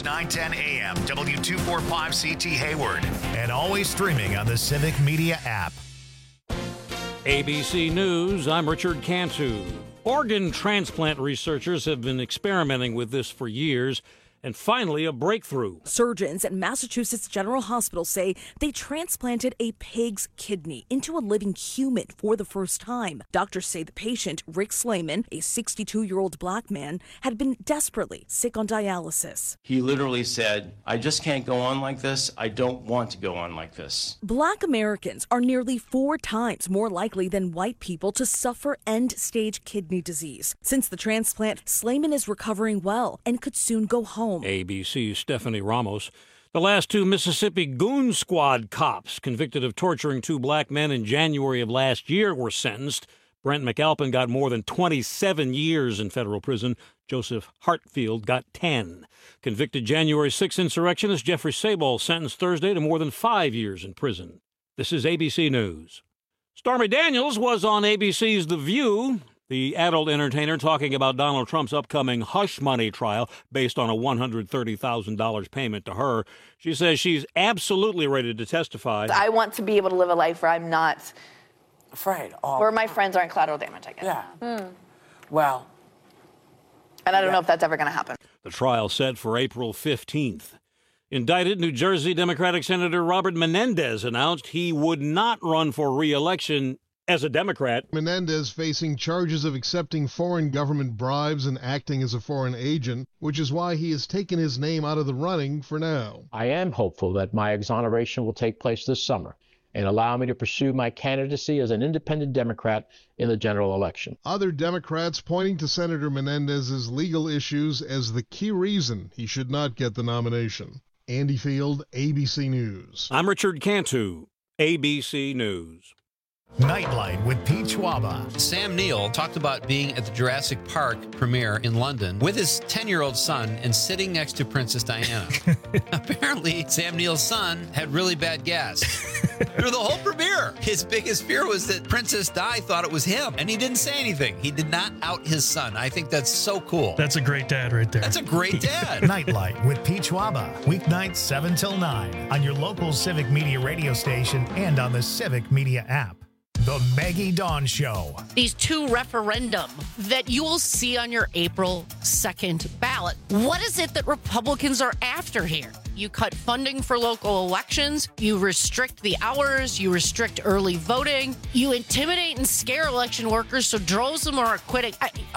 910 AM, W245CT Hayward, and always streaming on the Civic Media app. ABC News, I'm Richard Cantu. Organ transplant researchers have been experimenting with this for years, and finally a breakthrough. Surgeons at Massachusetts General Hospital say they transplanted a pig's kidney into a living human for the first time. Doctors say the patient, Rick Slayman, a 62-year-old black man, had been desperately sick on dialysis. He literally said, I just can't go on like this. I don't want to go on like this. Black Americans are nearly 4 times more likely than white people to suffer end-stage kidney disease. Since the transplant, Slayman is recovering well and could soon go home. ABC's Stephanie Ramos. The last 2 Mississippi Goon Squad cops convicted of torturing 2 black men in January of last year were sentenced. Brent McAlpin got more than 27 years in federal prison. Joseph Hartfield got 10. Convicted January 6 insurrectionist Jeffrey Sabol sentenced Thursday to more than 5 years in prison. This is ABC News. Stormy Daniels was on ABC's The View. The adult entertainer talking about Donald Trump's upcoming hush money trial based on a $130,000 payment to her. She says she's absolutely ready to testify. I want to be able to live a life where I'm not afraid. Where my friends aren't collateral damage, I guess. Yeah. Well. And I don't know if that's ever going to happen. The trial set for April 15th. Indicted New Jersey Democratic Senator Robert Menendez announced he would not run for re-election as a Democrat. Menendez facing charges of accepting foreign government bribes and acting as a foreign agent, which is why he has taken his name out of the running for now. I am hopeful that my exoneration will take place this summer and allow me to pursue my candidacy as an independent Democrat in the general election. Other Democrats pointing to Senator Menendez's legal issues as the key reason he should not get the nomination. Andy Field, ABC News. I'm Richard Cantu, ABC News. Nightlight with Pete Schwaba. Sam Neill talked about being at the Jurassic Park premiere in London with his 10-year-old son and sitting next to Princess Diana. Apparently, Sam Neill's son had really bad gas through the whole premiere. His biggest fear was that Princess Di thought it was him, and he didn't say anything. He did not out his son. I think that's so cool. That's a great dad right there. That's a great dad. Nightlight with Pete Schwaba. Weeknights 7 till 9 on your local Civic Media radio station and on the Civic Media app. The Maggie Dawn Show. These 2 referendum that you will see on your April 2nd ballot. What is it that Republicans are after here? You cut funding for local elections. You restrict the hours. You restrict early voting. You intimidate and scare election workers so droves of them are quitting.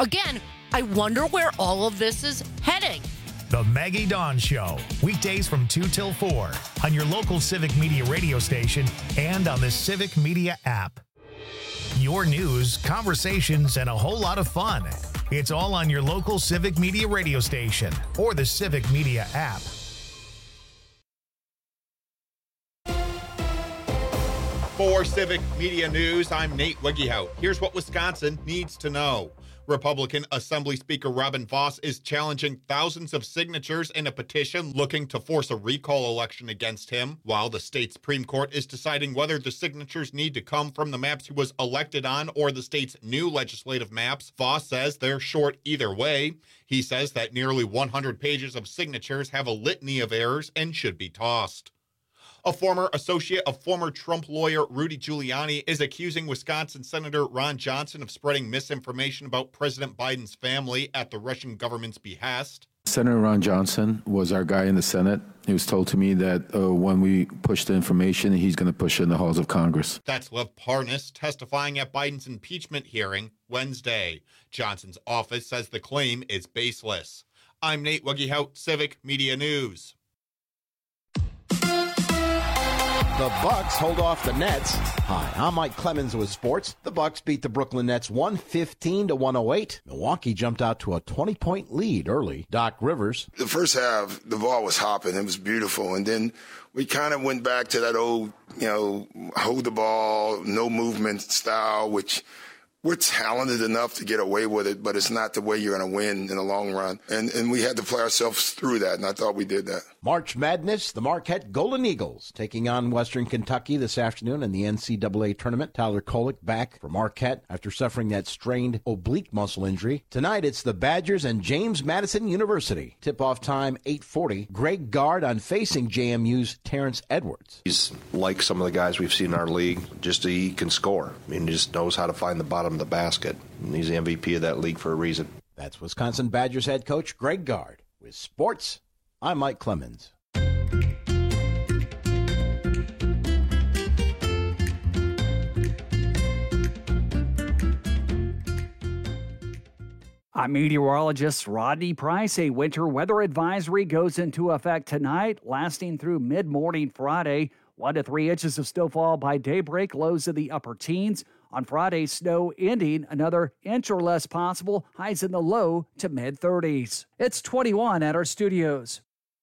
I wonder where all of this is heading. The Maggie Dawn Show. Weekdays from 2 till 4 on your local Civic Media radio station and on the Civic Media app. Your news, conversations, and a whole lot of fun. It's all on your local Civic Media radio station or the Civic Media app. For Civic Media News, I'm Nate Wegehout. Here's what Wisconsin needs to know. Republican Assembly Speaker Robin Vos is challenging thousands of signatures in a petition looking to force a recall election against him, while the state Supreme Court is deciding whether the signatures need to come from the maps he was elected on or the state's new legislative maps. Vos says they're short either way. He says that nearly 100 pages of signatures have a litany of errors and should be tossed. A former associate of former Trump lawyer Rudy Giuliani is accusing Wisconsin Senator Ron Johnson of spreading misinformation about President Biden's family at the Russian government's behest. Senator Ron Johnson was our guy in the Senate. He was told to me that when we push the information, he's going to push it in the halls of Congress. That's Lev Parnas testifying at Biden's impeachment hearing Wednesday. Johnson's office says the claim is baseless. I'm Nate Wegehout, Civic Media News. The Bucks hold off the Nets. Hi, I'm Mike Clemens with sports. The Bucks beat the Brooklyn Nets 115-108. Milwaukee jumped out to a 20-point lead early. Doc Rivers. The first half, the ball was hopping. It was beautiful. And then we kind of went back to that old, hold the ball, no movement style, which we're talented enough to get away with it, but it's not the way you're going to win in the long run. And we had to play ourselves through that, and I thought we did that. March Madness, the Marquette Golden Eagles taking on Western Kentucky this afternoon in the NCAA tournament. Tyler Kolek back for Marquette after suffering that strained oblique muscle injury. Tonight, it's the Badgers and James Madison University. Tip-off time, 8:40. Greg Gard on facing JMU's Terrence Edwards. He's like some of the guys we've seen in our league, just he can score. I mean, he just knows how to find the bottom of the basket. And he's the MVP of that league for a reason. That's Wisconsin Badgers head coach Greg Gard. With sports, I'm Mike Clemens. I'm meteorologist Rodney Price. A winter weather advisory goes into effect tonight, lasting through mid-morning Friday. 1 to 3 inches of snowfall by daybreak, lows in the upper teens. On Friday, snow ending, another inch or less possible, highs in the low to mid-30s. It's 21 at our studios.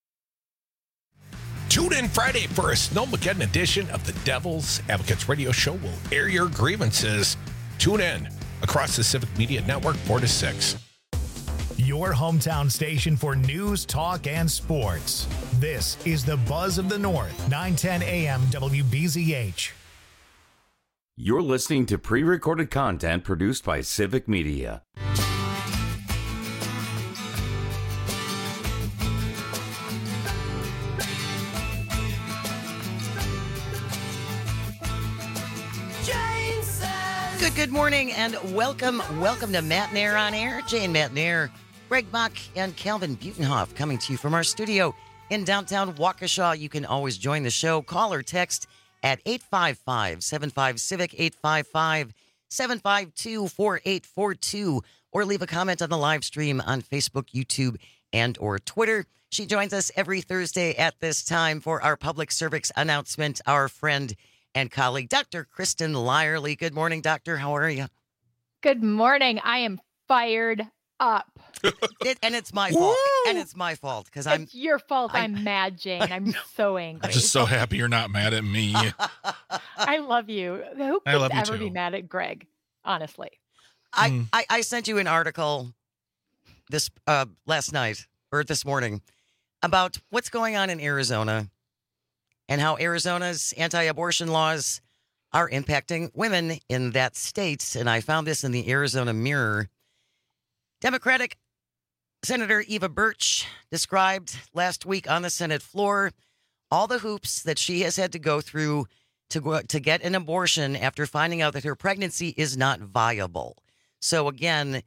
Tune in Friday for a Snowmageddon edition of the Devil's Advocates radio show. We'll air your grievances. Tune in across the Civic Media Network, 4 to 6. Your hometown station for news, talk, and sports. This is the Buzz of the North, 910 AM WBZH. You're listening to pre-recorded content produced by Civic Media. Good morning and welcome to Matt Nair on Air. Jane Matt Nair, Greg Mock, and Calvin Butenhoff coming to you from our studio in downtown Waukesha. You can always join the show. Call or text at 855-75-CIVIC, 855-752-4842, or leave a comment on the live stream on Facebook, YouTube, and or Twitter. She joins us every Thursday at this time for our public service announcement. Our friend and colleague, Dr. Kristen Lyerly. Good morning, Doctor. How are you? Good morning. I am fired up. And it's my fault. And it's my fault because It's your fault. I'm mad, Jane. I'm so angry. I'm just so happy you're not mad at me. I love you. Who I could love you ever too. be mad at Greg? Honestly. I sent you an article this last night or this morning about what's going on in Arizona and how Arizona's anti-abortion laws are impacting women in that state. And I found this in the Arizona Mirror. Democratic Senator Eva Birch described last week on the Senate floor all the hoops that she has had to go through to get an abortion after finding out that her pregnancy is not viable. So again,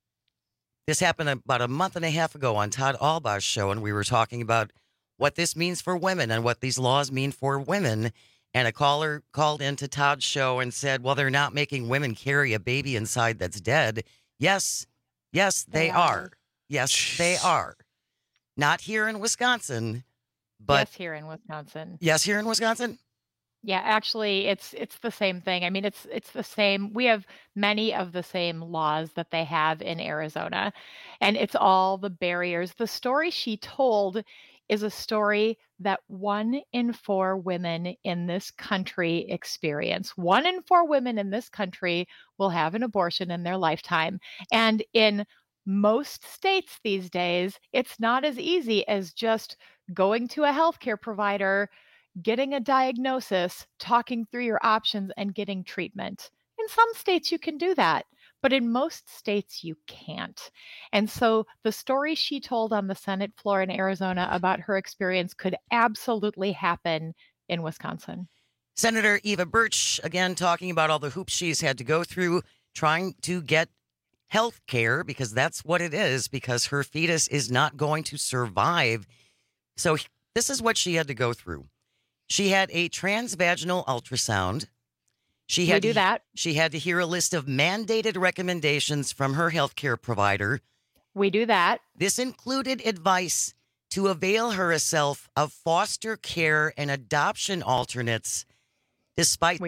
this happened about a month and a half ago on Todd Albaugh's show, and we were talking about what this means for women and what these laws mean for women. And a caller called into Todd's show and said, well, they're not making women carry a baby inside that's dead. Yes, they are. Yes, they are. Not here in Wisconsin, but yes, here in Wisconsin. Yes, here in Wisconsin. Yeah, actually, it's the same thing. I mean, it's the same. We have many of the same laws that they have in Arizona, and it's all the barriers. The story she told is a story that 1 in 4 women in this country experience. 1 in 4 women in this country will have an abortion in their lifetime. And in most states these days, it's not as easy as just going to a healthcare provider, getting a diagnosis, talking through your options, and getting treatment. In some states, you can do that. But in most states, you can't. And so the story she told on the Senate floor in Arizona about her experience could absolutely happen in Wisconsin. Senator Eva Birch, again, talking about all the hoops she's had to go through trying to get health care, because that's what it is, because her fetus is not going to survive. So this is what she had to go through. She had a transvaginal ultrasound. She had to hear a list of mandated recommendations from her healthcare provider. We do that. This included advice to avail herself of foster care and adoption alternates, despite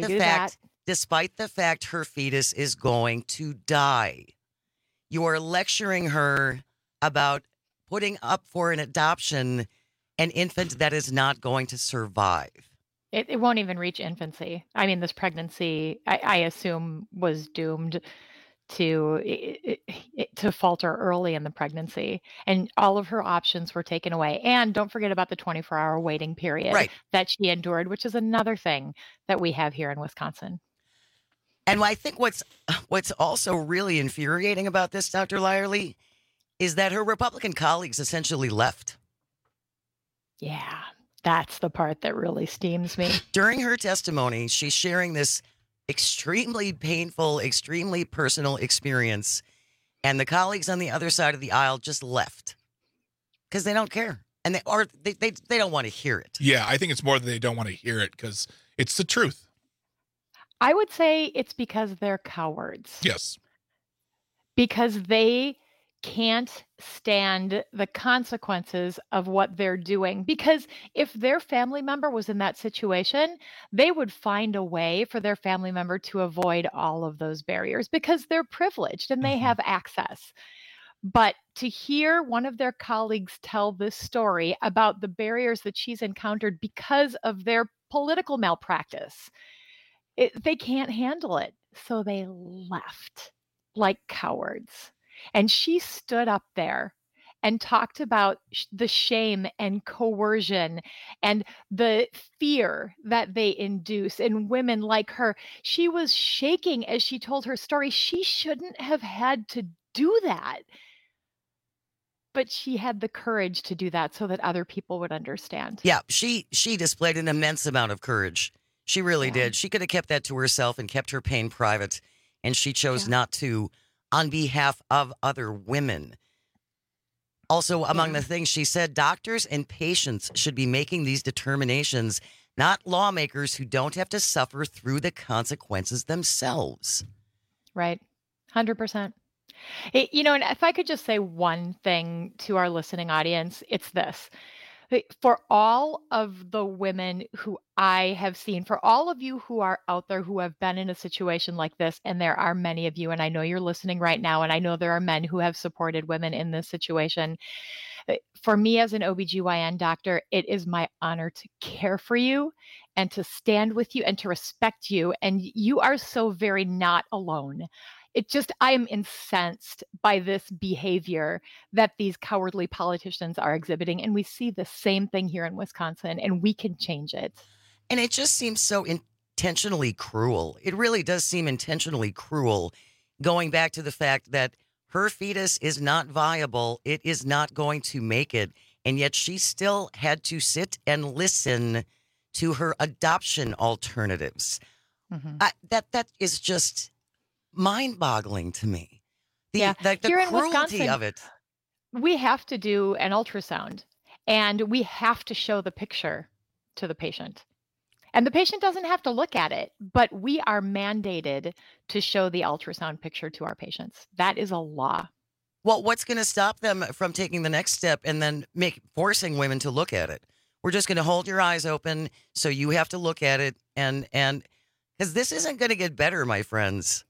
the fact her fetus is going to die. You are lecturing her about putting up for an adoption an infant that is not going to survive. It won't even reach infancy. I mean, this pregnancy, I assume, was doomed. to falter early in the pregnancy, and all of her options were taken away. And don't forget about the 24-hour waiting period that she endured, which is another thing that we have here in Wisconsin. And I think what's also really infuriating about this, Dr. Lyerly, is that her Republican colleagues essentially left. Yeah, that's the part that really steams me. During her testimony, she's sharing this extremely painful, extremely personal experience, and the colleagues on the other side of the aisle just left because they don't care, and they don't want to hear it. Yeah, I think it's more that they don't want to hear it because it's the truth. I would say it's because they're cowards. Yes. Because they can't stand the consequences of what they're doing. Because if their family member was in that situation, they would find a way for their family member to avoid all of those barriers because they're privileged and they have access. But to hear one of their colleagues tell this story about the barriers that she's encountered because of their political malpractice, they can't handle it. So they left like cowards. And she stood up there and talked about the shame and coercion and the fear that they induce in women like her. She was shaking as she told her story. She shouldn't have had to do that. But she had the courage to do that so that other people would understand. Yeah, she displayed an immense amount of courage. She really did. She could have kept that to herself and kept her pain private, and she chose not to on behalf of other women. Also, among the things she said, doctors and patients should be making these determinations, not lawmakers who don't have to suffer through the consequences themselves. Right. 100%. And if I could just say one thing to our listening audience, it's this. For all of the women who I have seen, for all of you who are out there who have been in a situation like this, and there are many of you, and I know you're listening right now, and I know there are men who have supported women in this situation. For me as an OBGYN doctor, it is my honor to care for you and to stand with you and to respect you. And you are so very not alone. I am incensed by this behavior that these cowardly politicians are exhibiting. And we see the same thing here in Wisconsin, and we can change it. And it just seems so intentionally cruel. It really does seem intentionally cruel, going back to the fact that her fetus is not viable. It is not going to make it. And yet she still had to sit and listen to her adoption alternatives. Mm-hmm. That is just mind-boggling to me. The Here in cruelty Wisconsin, of it. We have to do an ultrasound, and we have to show the picture to the patient. And the patient doesn't have to look at it, but we are mandated to show the ultrasound picture to our patients. That is a law. Well, what's going to stop them from taking the next step and then forcing women to look at it? We're just going to hold your eyes open, so you have to look at it, and because this isn't going to get better, my friends.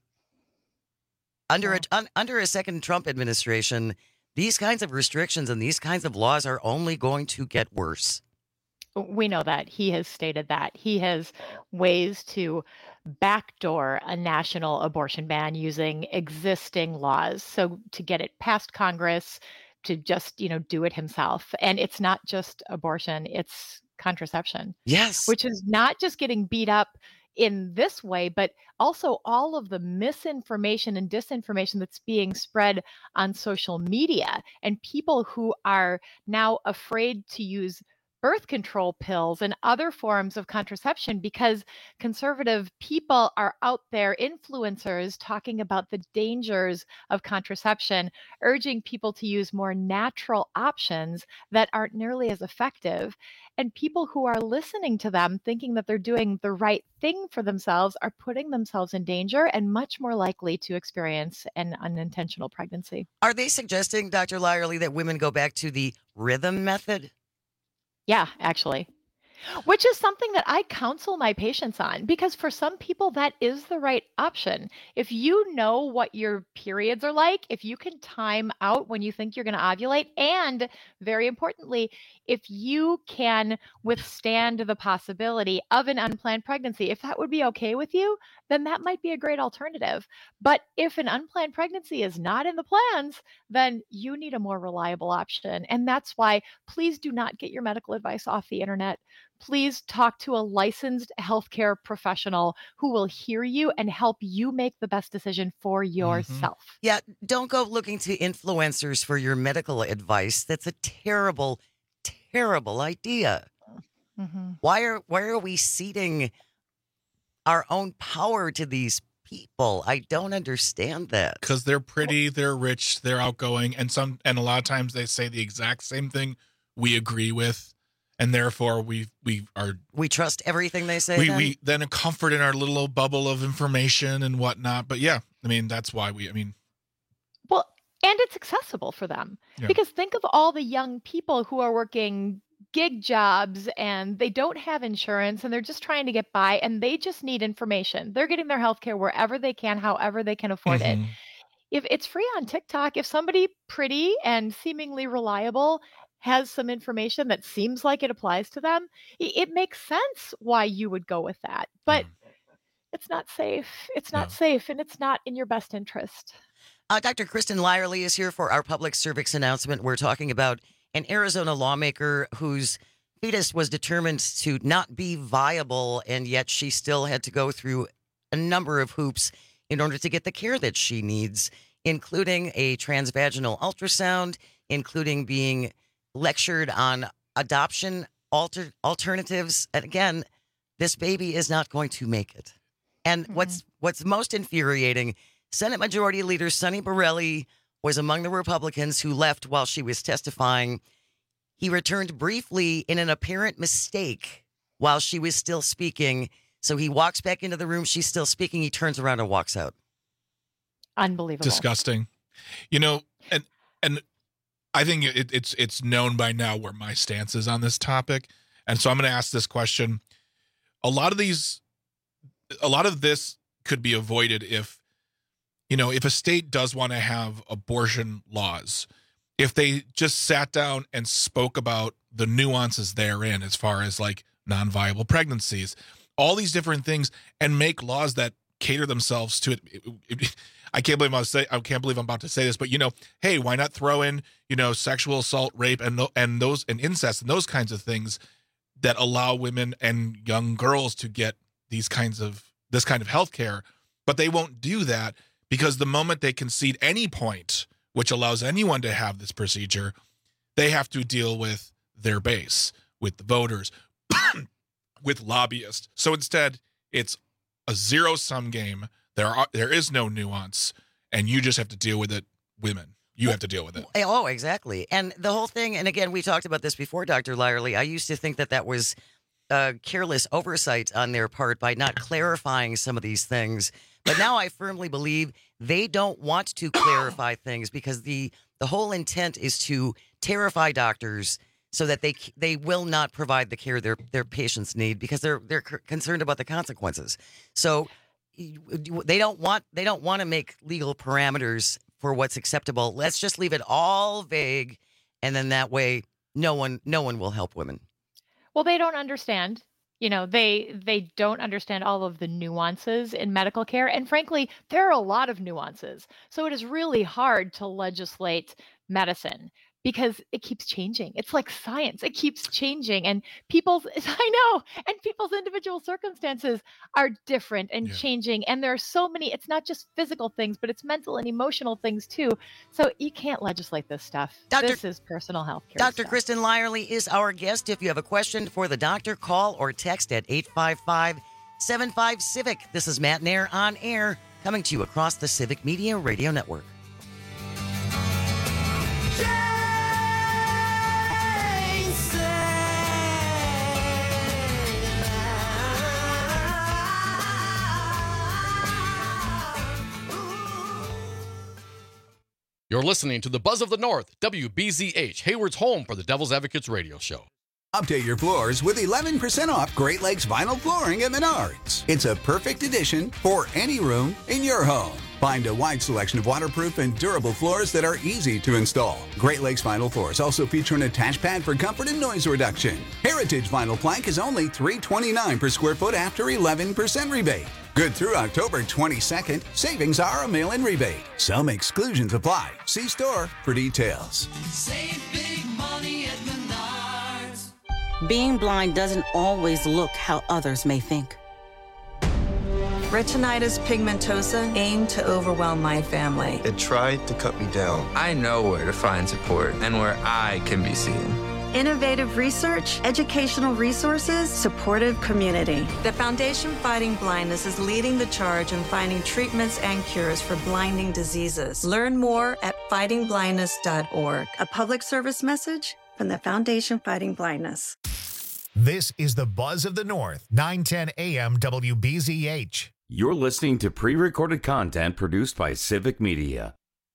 Under a second Trump administration, these kinds of restrictions and these kinds of laws are only going to get worse. We know that. He has stated that. He has ways to backdoor a national abortion ban using existing laws. So to get it past Congress, to just, do it himself. And it's not just abortion, it's contraception. Yes. Which is not just getting beat up in this way, but also all of the misinformation and disinformation that's being spread on social media, and people who are now afraid to use birth control pills and other forms of contraception because conservative people are out there, influencers, talking about the dangers of contraception, urging people to use more natural options that aren't nearly as effective. And people who are listening to them, thinking that they're doing the right thing for themselves, are putting themselves in danger and much more likely to experience an unintentional pregnancy. Are they suggesting, Dr. Lyerly, that women go back to the rhythm method? Yeah, actually. Which is something that I counsel my patients on, because for some people that is the right option. If you know what your periods are like, if you can time out when you think you're going to ovulate, and very importantly, if you can withstand the possibility of an unplanned pregnancy, if that would be okay with you, then that might be a great alternative. But if an unplanned pregnancy is not in the plans, then you need a more reliable option. And that's why please do not get your medical advice off the internet. Please talk to a licensed healthcare professional who will hear you and help you make the best decision for yourself. Yeah, don't go looking to influencers for your medical advice. That's a terrible, terrible idea. Why are we ceding our own power to these people? I don't understand that. Because they're pretty, they're rich, they're outgoing, and a lot of times they say the exact same thing we agree with, and therefore we trust everything they say. We then comfort in our little bubble of information and whatnot. But yeah, I mean that's why Well, and it's accessible for them, because think of all the young people who are working gig jobs and they don't have insurance and they're just trying to get by and they just need information. They're getting their healthcare wherever they can, however they can afford it. If it's free on TikTok, if somebody pretty and seemingly reliable has some information that seems like it applies to them, it makes sense why you would go with that. But it's not safe. It's not safe, and it's not in your best interest. Dr. Kristen Lyerly is here for our public cervix announcement. We're talking about an Arizona lawmaker whose fetus was determined to not be viable, and yet she still had to go through a number of hoops in order to get the care that she needs, including a transvaginal ultrasound, including being lectured on adoption alternatives. And again, this baby is not going to make it. And what's most infuriating, Senate Majority Leader Sonny Borelli was among the Republicans who left while she was testifying. He returned briefly in an apparent mistake while she was still speaking. So he walks back into the room. She's still speaking. He turns around and walks out. Unbelievable. Disgusting. And I think it's known by now where my stance is on this topic. And so I'm going to ask this question. A lot of this could be avoided if a state does want to have abortion laws, if they just sat down and spoke about the nuances therein as far as like non-viable pregnancies, all these different things, and make laws that cater themselves to it. I can't believe I'm about to say this, but hey, why not throw in sexual assault, rape, and incest and those kinds of things that allow women and young girls to get this kind of health care, but they won't do that. Because the moment they concede any point, which allows anyone to have this procedure, they have to deal with their base, with the voters, with lobbyists. So instead, it's a zero-sum game. There is no nuance, and you just have to deal with it, women. You have to deal with it. Oh, exactly. And the whole thing, and again, we talked about this before, Dr. Lyerly. I used to think that was careless oversight on their part by not clarifying some of these things. But now I firmly believe they don't want to clarify things because the whole intent is to terrify doctors so that they will not provide the care their patients need because they're concerned about the consequences. So they don't want to make legal parameters for what's acceptable. Let's just leave it all vague, and then that way no one will help women. Well, they don't understand. They don't understand all of the nuances in medical care. And frankly, there are a lot of nuances. So it is really hard to legislate medicine because it keeps changing. It's like science. It keeps changing. And people's individual circumstances are different and changing. And there are so many, it's not just physical things, but it's mental and emotional things too. So you can't legislate this stuff. This is personal health care. Dr. Kristen Lyerly is our guest. If you have a question for the doctor, call or text at 855-75-CIVIC. This is Matt Nair on air, coming to you across the Civic Media Radio Network. You're listening to the Buzz of the North, WBZH, Hayward's home for the Devil's Advocates radio show. Update your floors with 11% off Great Lakes vinyl flooring at Menards. It's a perfect addition for any room in your home. Find a wide selection of waterproof and durable floors that are easy to install. Great Lakes vinyl floors also feature an attached pad for comfort and noise reduction. Heritage vinyl plank is only $329 per square foot after 11% rebate. Good through October 22nd. Savings are a mail-in rebate. Some exclusions apply. See store for details. Save big money at Menards. Being blind doesn't always look how others may think. Retinitis pigmentosa aimed to overwhelm my family. It tried to cut me down. I know where to find support and where I can be seen. Innovative research, educational resources, supportive community. The Foundation Fighting Blindness is leading the charge in finding treatments and cures for blinding diseases. Learn more at fightingblindness.org. A public service message from the Foundation Fighting Blindness. This is the Buzz of the North, 910 AM WBZH. You're listening to pre-recorded content produced by Civic Media.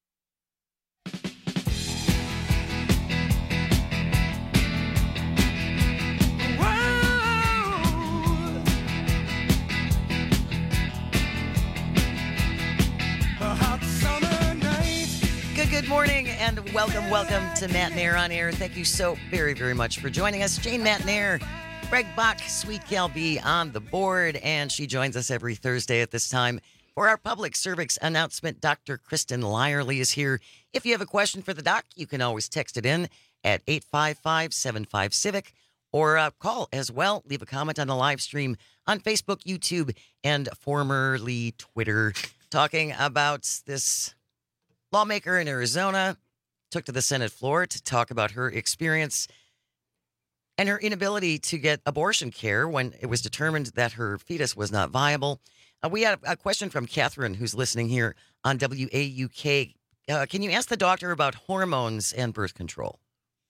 Good morning and welcome to Matt Nair on Air. Thank you so very, very much for joining us. Jane Matt Nair, Greg Bach, Sweet Gal B on the board, and she joins us every Thursday at this time for our public service announcement. Dr. Kristen Lyerly is here. If you have a question for the doc, you can always text it in at 855-75-CIVIC or call as well. Leave a comment on the live stream on Facebook, YouTube, and formerly Twitter, talking about this lawmaker in Arizona took to the Senate floor to talk about her experience and her inability to get abortion care when it was determined that her fetus was not viable. We had a question from Catherine, who's listening here on WAUK. Can you ask the doctor about hormones and birth control?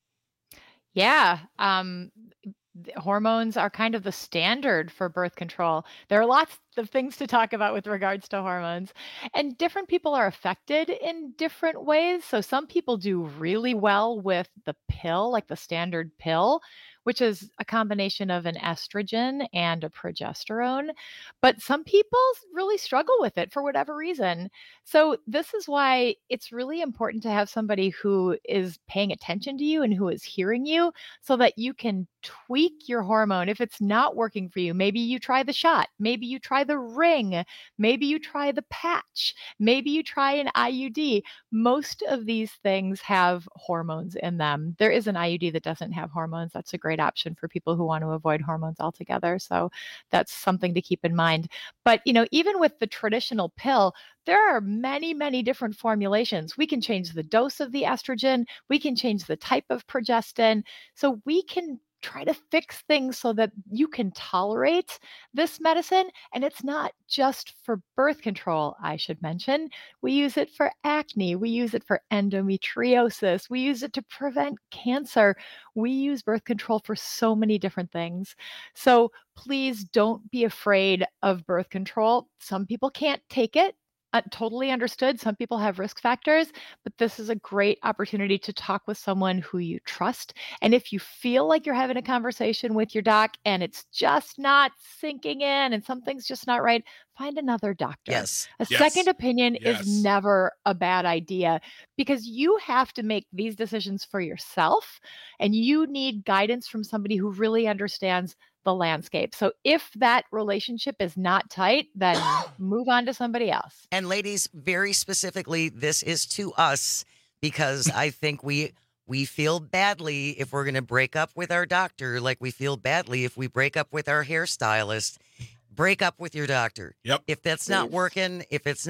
Yeah. Hormones are kind of the standard for birth control. There are lots of things to talk about with regards to hormones, and different people are affected in different ways. So some people do really well with the pill, like the standard pill, which is a combination of an estrogen and a progesterone. But some people really struggle with it for whatever reason. So this is why it's really important to have somebody who is paying attention to you and who is hearing you so that you can tweak your hormone. If it's not working for you, maybe you try the shot, maybe you try the ring, maybe you try the patch, maybe you try an IUD. Most of these things have hormones in them. There is an IUD that doesn't have hormones. That's a great option for people who want to avoid hormones altogether. So that's something to keep in mind. But, even with the traditional pill, there are many, many different formulations. We can change the dose of the estrogen. We can change the type of progestin. So we can try to fix things so that you can tolerate this medicine. And it's not just for birth control, I should mention. We use it for acne. We use it for endometriosis. We use it to prevent cancer. We use birth control for so many different things. So please don't be afraid of birth control. Some people can't take it. Totally understood. Some people have risk factors, but this is a great opportunity to talk with someone who you trust. And if you feel like you're having a conversation with your doc and it's just not sinking in and something's just not right, find another doctor. Yes. A second opinion is never a bad idea because you have to make these decisions for yourself and you need guidance from somebody who really understands the landscape. So if that relationship is not tight, then move on to somebody else. And ladies, very specifically, this is to us because I think we feel badly if we're going to break up with our doctor, like we feel badly if we break up with our hairstylist. Break up with your doctor. Yep. If that's not working,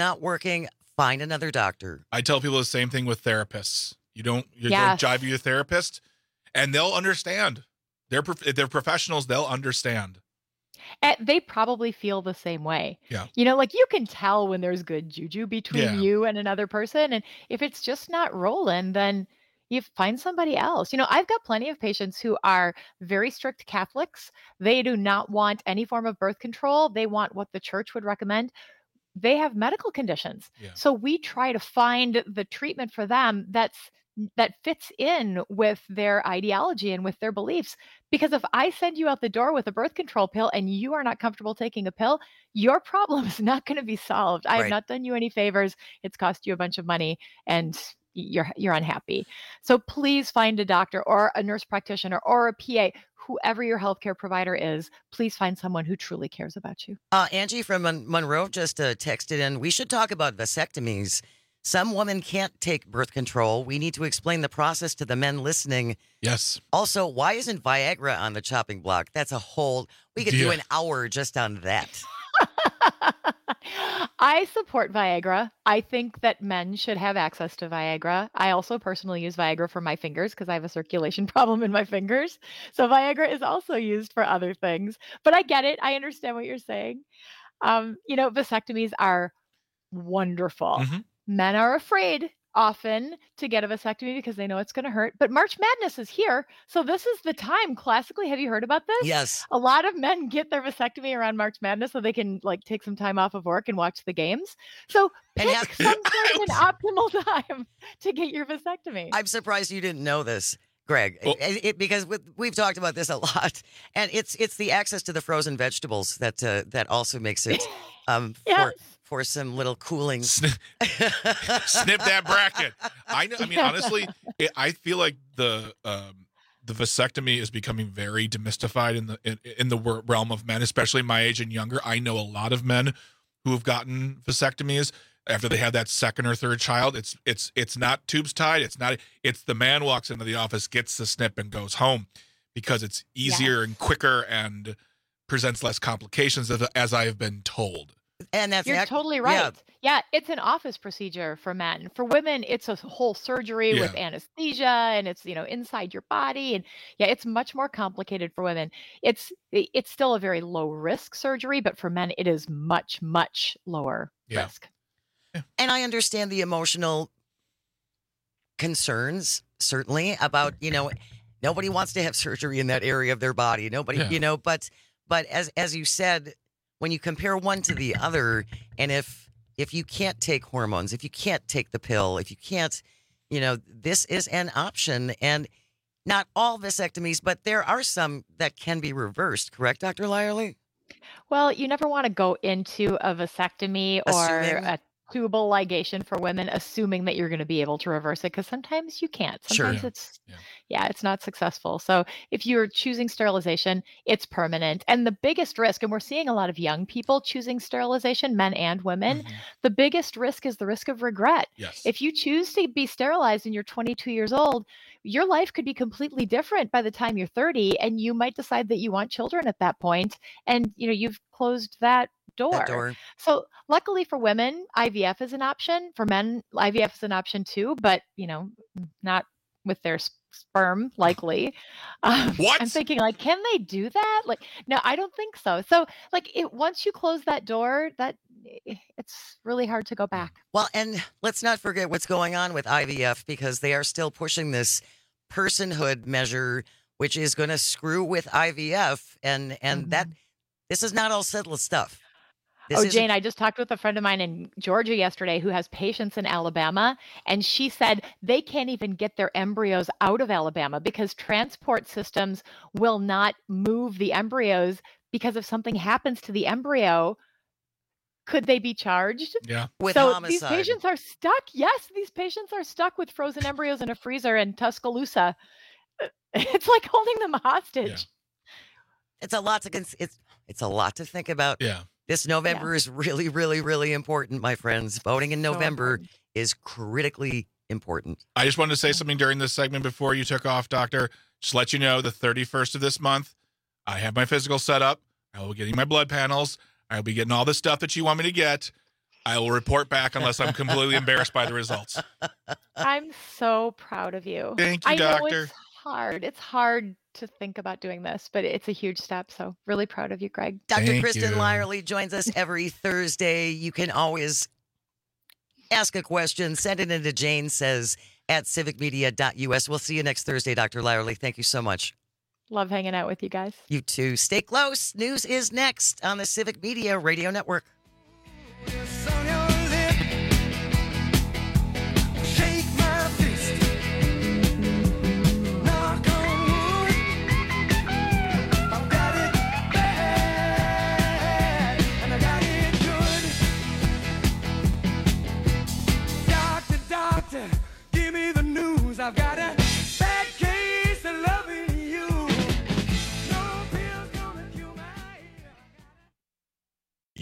find another doctor. I tell people the same thing with therapists. You don't jive with your therapist, and they'll understand. They're professionals. They'll understand. And they probably feel the same way. Yeah. You can tell when there's good juju between you and another person. And if it's just not rolling, then you find somebody else. I've got plenty of patients who are very strict Catholics. They do not want any form of birth control. They want what the church would recommend. They have medical conditions. Yeah. So we try to find the treatment for them that's that fits in with their ideology and with their beliefs. Because if I send you out the door with a birth control pill and you are not comfortable taking a pill, your problem is not going to be solved. I have Right. not done you any favors. It's cost you a bunch of money and you're unhappy. So please find a doctor or a nurse practitioner or a PA, whoever your healthcare provider is. Please find someone who truly cares about you. Angie from Monroe just texted in, we should talk about vasectomies. Some women can't take birth control. We need to explain the process to the men listening. Yes. Also, why isn't Viagra on the chopping block? That's a whole, we could do Yeah. an hour just on that. I support Viagra. I think that men should have access to Viagra. I also personally use Viagra for my fingers because I have a circulation problem in my fingers. So Viagra is also used for other things. But I get it. I understand what you're saying. Vasectomies are wonderful. Mm-hmm. Men are afraid often to get a vasectomy because they know it's going to hurt. But March Madness is here. So this is the time. Classically, have you heard about this? Yes. A lot of men get their vasectomy around March Madness so they can take some time off of work and watch the games. So pick some sort of an optimal time to get your vasectomy. I'm surprised you didn't know this, Greg, because we've talked about this a lot, and it's the access to the frozen vegetables that also makes it for some little cooling. Snip that bracket. I know. I mean, honestly, I feel like the vasectomy is becoming very demystified in the realm of men, especially my age and younger. I know a lot of men who have gotten vasectomies after they have that second or third child. It's not tubes tied. It's the man walks into the office, gets the snip, and goes home because it's easier and quicker and presents less complications, as I have been told. And You're totally right. Yeah, it's an office procedure for men. For women, it's a whole surgery with anesthesia, and it's inside your body, and it's much more complicated for women. It's still a very low risk surgery, but for men, it is much lower risk. And I understand the emotional concerns, certainly, about, nobody wants to have surgery in that area of their body. Nobody, but as you said, when you compare one to the other, and if you can't take hormones, if you can't take the pill, if you can't, this is an option. And not all vasectomies, but there are some that can be reversed. Correct, Dr. Lyerly? Well, you never want to go into a vasectomy or a tubal ligation for women assuming that you're going to be able to reverse it, because sometimes you can't. Sometimes it's not successful. So if you're choosing sterilization, it's permanent. And the biggest risk, and we're seeing a lot of young people choosing sterilization, men and women, the biggest risk is the risk of regret. Yes. If you choose to be sterilized and you're 22 years old, your life could be completely different by the time you're 30, and you might decide that you want children at that point, and you've closed that door. So luckily for women, IVF is an option. For men, IVF is an option too, but not with their sperm, likely. What? I'm thinking, can they do that? No, I don't think so. So once you close that door, it's really hard to go back. Well, and let's not forget what's going on with IVF, because they are still pushing this personhood measure, which is going to screw with IVF, and that this is not all settled stuff. Jane, I just talked with a friend of mine in Georgia yesterday who has patients in Alabama, and she said they can't even get their embryos out of Alabama because transport systems will not move the embryos, because if something happens to the embryo, could they be charged? Yeah. With so homicide. These patients are stuck. Yes, these patients are stuck with frozen embryos in a freezer in Tuscaloosa. It's like holding them hostage. Yeah. It's a lot to think about. Yeah. This November is really, really, really important, my friends. Voting in November is critically important. I just wanted to say something during this segment before you took off, Doctor. Just let you know, the 31st of this month, I have my physical set up. I will be getting my blood panels. I will be getting all the stuff that you want me to get. I will report back unless I'm completely embarrassed by the results. I'm so proud of you. Thank you, I know Doctor. it's hard. It's hard to think about doing this, but it's a huge step. So really proud of you, Greg. Dr. Kristen Lyerly joins us every Thursday. You can always ask a question. Send it into Jane Says at civicmedia.us. We'll see you next Thursday, Dr. Lyerly. Thank you so much. Love hanging out with you guys. You too. Stay close. News is next on the Civic Media Radio Network. Shake my fist.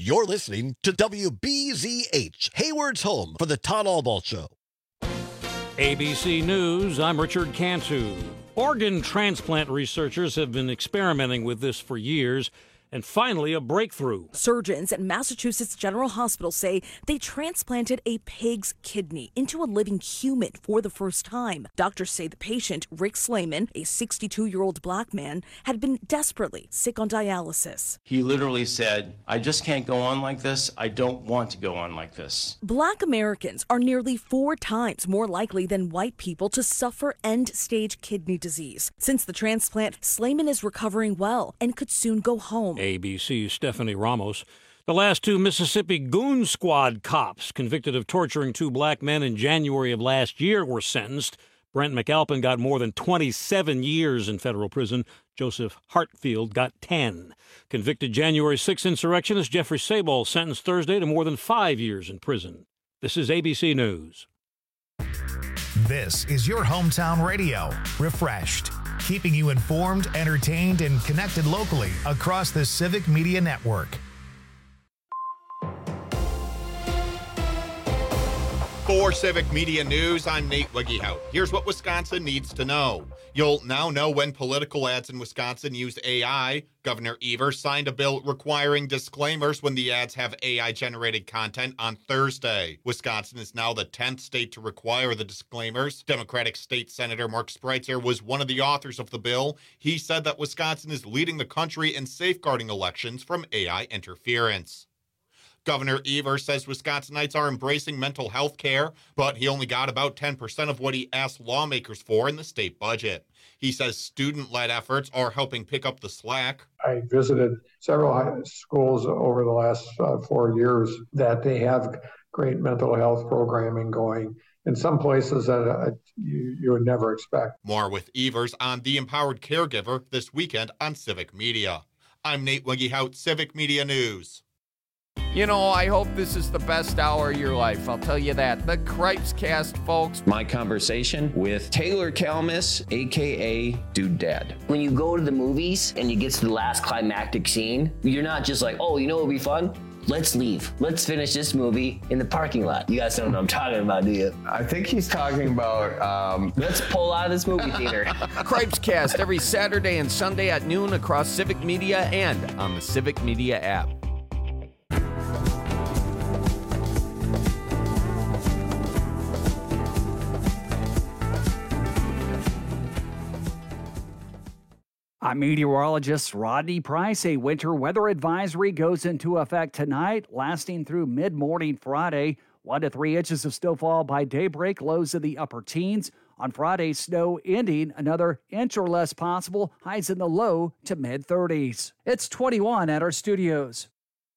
You're listening to WBZH, Hayward's home for the Todd Albaugh Show. ABC News, I'm Richard Cantu. Organ transplant researchers have been experimenting with this for years, and finally a breakthrough. Surgeons at Massachusetts General Hospital say they transplanted a pig's kidney into a living human for the first time. Doctors say the patient, Rick Slayman, a 62-year-old black man, had been desperately sick on dialysis. He literally said, I just can't go on like this. I don't want to go on like this. Black Americans are nearly 4 times more likely than white people to suffer end-stage kidney disease. Since the transplant, Slayman is recovering well and could soon go home. ABC's Stephanie Ramos. The last 2 Mississippi Goon Squad cops convicted of torturing 2 black men in January of last year were sentenced. Brent McAlpin got more than 27 years in federal prison. Joseph Hartfield got 10. Convicted January 6 insurrectionist Jeffrey Sabol sentenced Thursday to more than 5 years in prison. This is ABC News. This is your hometown radio, refreshed, keeping you informed, entertained, and connected locally across the Civic Media Network. For Civic Media News, I'm Nate Wiggyhout. Here's what Wisconsin needs to know. You'll now know when political ads in Wisconsin use AI. Governor Evers signed a bill requiring disclaimers when the ads have AI-generated content on Thursday. Wisconsin is now the 10th state to require the disclaimers. Democratic State Senator Mark Spreitzer was one of the authors of the bill. He said that Wisconsin is leading the country in safeguarding elections from AI interference. Governor Evers says Wisconsinites are embracing mental health care, but he only got about 10% of what he asked lawmakers for in the state budget. He says student-led efforts are helping pick up the slack. I visited several high schools over the last 4 years that they have great mental health programming going in some places that you would never expect. More with Evers on The Empowered Caregiver this weekend on Civic Media. I'm Nate Wiggyhout, Civic Media News. You know, I hope this is the best hour of your life. I'll tell you that. The Cripes Cast, folks. My conversation with Taylor Kalmus, a.k.a. Dude Dad. When you go to the movies and you get to the last climactic scene, you're not just like, oh, you know what would be fun? Let's leave. Let's finish this movie in the parking lot. You guys don't know what I'm talking about, do you? I think he's talking about, Let's pull out of this movie theater. Cripes Cast every Saturday and Sunday at noon across Civic Media and on the Civic Media app. I'm meteorologist Rodney Price. A winter weather advisory goes into effect tonight, lasting through mid-morning Friday. 1 to 3 inches of snowfall by daybreak, lows in the upper teens. On Friday, snow ending, another inch or less possible, highs in the low to mid-30s. It's 21 at our studios.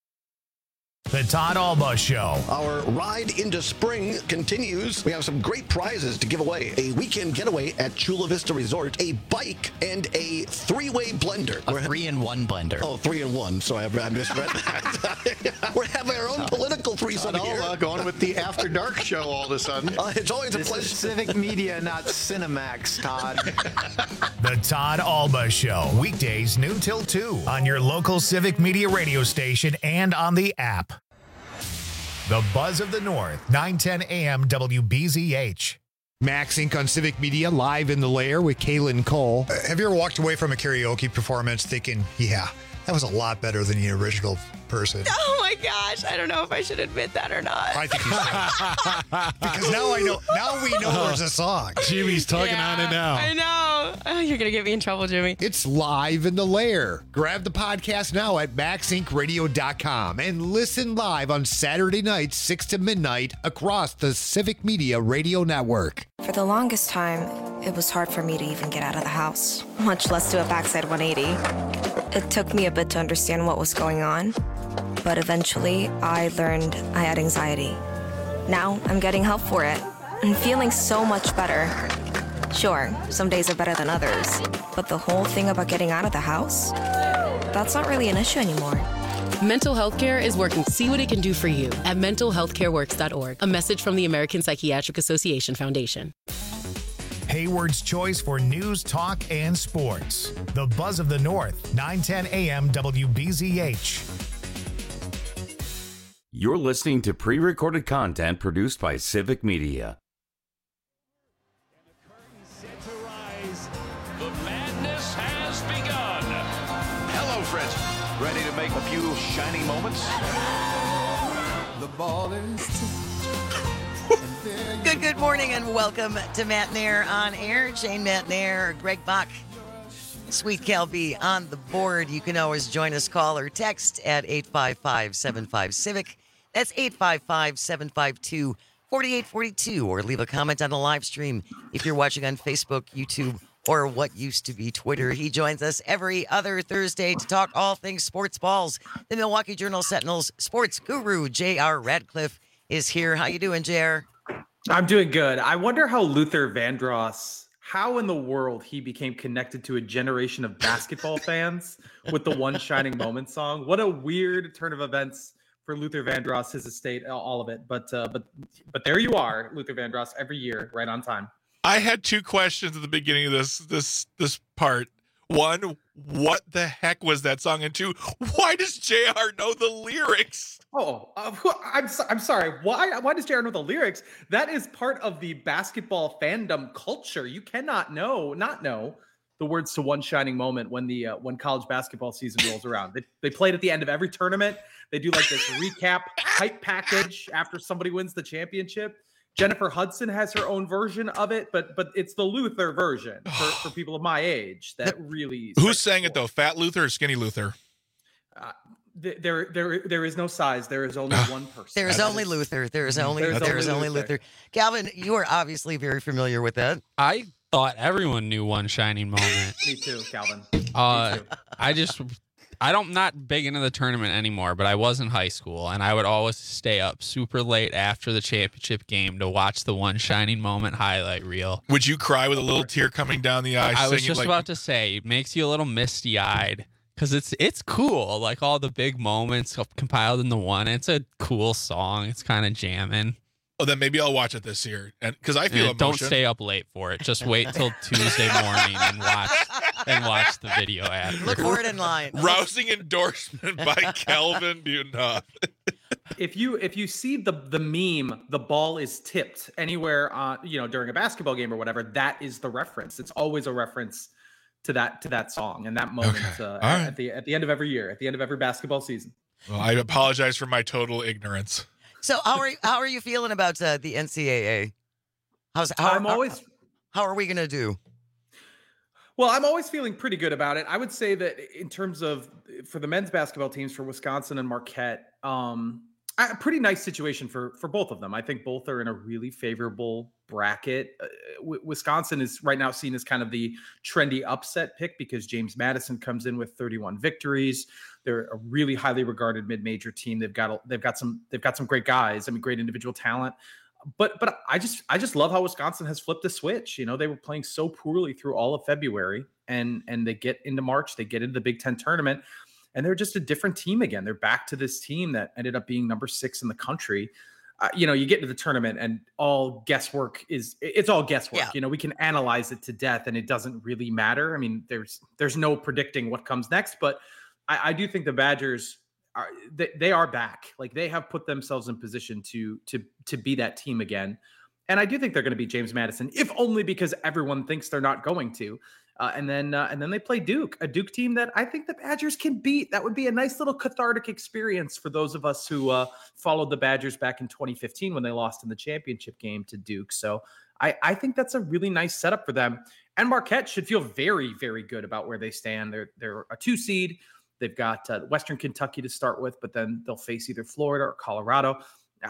The Todd Albaugh Show. Our ride into spring continues. We have some great prizes to give away. A weekend getaway at Chula Vista Resort, a bike, and a 3-way blender. A 3-in-1 blender. Oh, 3-in-1. So I misread that. We're having our own political threesome here. Going with the After Dark show all of a sudden. It's always a pleasure. This is Civic Media, not Cinemax, Todd. The Todd Albaugh Show. Weekdays noon till 2 on your local Civic Media radio station and on the app. The Buzz of the North, 910 AM WBZH. Max Inc. on Civic Media, live in the lair with Kaylin Cole. Have you ever walked away from a karaoke performance thinking, yeah, that was a lot better than the original person? Oh my gosh, I don't know if I should admit that or not. I think you should. Because now we know there's a song. Jimmy's tugging on it now. I know. Oh, you're going to get me in trouble, Jimmy. It's live in the lair. Grab the podcast now at maxincradio.com and listen live on Saturday nights, 6 to midnight across the Civic Media Radio Network. For the longest time, it was hard for me to even get out of the house, much less do a backside 180. It took me a bit to understand what was going on, but eventually I learned I had anxiety. Now I'm getting help for it and feeling so much better. Sure, some days are better than others, but the whole thing about getting out of the house, that's not really an issue anymore. Mental health care is working. See what it can do for you at mentalhealthcareworks.org. A message from the American Psychiatric Association Foundation. Hayward's choice for news, talk, and sports. The Buzz of the North, 910 AM WBZH. You're listening to pre-recorded content produced by Civic Media. The madness has begun. Hello, friends. Ready to make a few shining moments? The ball is Good morning and welcome to Matt Nair on air. Shane Matt Nair, Greg Bach, Sweet Cal B on the board. You can always join us, call or text at 855-75-CIVIC. That's 855-752-4842. Or leave a comment on the live stream if you're watching on Facebook, YouTube, or what used to be Twitter. He joins us every other Thursday to talk all things sports balls. The Milwaukee Journal-Sentinel's sports guru, J.R. Radcliffe, is here. How you doing, J.R.? I'm doing good. I wonder how Luther Vandross, how in the world he became connected to a generation of basketball fans with the One Shining Moment song. What a weird turn of events for Luther Vandross, his estate, all of it. But there you are, Luther Vandross, every year, right on time. I had two questions at the beginning of this part. One, what the heck was that song? And two, why does JR know the lyrics? I'm sorry. Why does JR know the lyrics? That is part of the basketball fandom culture. You cannot not know the words to One Shining Moment when college basketball season rolls around. They play it at the end of every tournament. They do like this recap hype package after somebody wins the championship. Jennifer Hudson has her own version of it, but it's the Luther version for people of my age. That really who sang it though? Fat Luther or Skinny Luther? There is no size. There is only one person. There is only Luther. There is only Luther. Calvin, you are obviously very familiar with that. I thought everyone knew One Shining Moment. Me too, Calvin. I'm not big into the tournament anymore, but I was in high school, and I would always stay up super late after the championship game to watch the One Shining Moment highlight reel. Would you cry with a little tear coming down the eye? I was just about to say, it makes you a little misty-eyed, because it's cool, like all the big moments compiled into one. It's a cool song. It's kind of jamming. Oh, then maybe I'll watch it this year, and because I feel emotion. Don't stay up late for it. Just wait till Tuesday morning and watch the video after. Look for it in line. Rousing endorsement by Calvin Bunoff. If you see the meme, the ball is tipped anywhere during a basketball game or whatever, that is the reference. It's always a reference to that song and that moment at the end of every year, at the end of every basketball season. Well, I apologize for my total ignorance. So how are you feeling about the NCAA? How are we going to do? Well, I'm always feeling pretty good about it. I would say that in terms of for the men's basketball teams for Wisconsin and Marquette, a pretty nice situation for both of them. I think both are in a really favorable bracket. Wisconsin is right now seen as kind of the trendy upset pick because James Madison comes in with 31 victories. They're a really highly regarded mid-major team. They've got some great guys. I mean, great individual talent. But I just love how Wisconsin has flipped the switch. You know, they were playing so poorly through all of February, and they get into March, they get into the Big Ten tournament, and they're just a different team again. They're back to this team that ended up being number 6 in the country. You get into the tournament and all guesswork it's all guesswork. Yeah. You know, we can analyze it to death and it doesn't really matter. I mean, there's no predicting what comes next, but I do think the Badgers they are back. Like they have put themselves in position to be that team again. And I do think they're going to beat James Madison, if only because everyone thinks they're not going to. And then they play Duke, a Duke team that I think the Badgers can beat. That would be a nice little cathartic experience for those of us who followed the Badgers back in 2015 when they lost in the championship game to Duke. So I think that's a really nice setup for them. And Marquette should feel very, very good about where they stand. They're a 2 seed. They've got Western Kentucky to start with, but then they'll face either Florida or Colorado.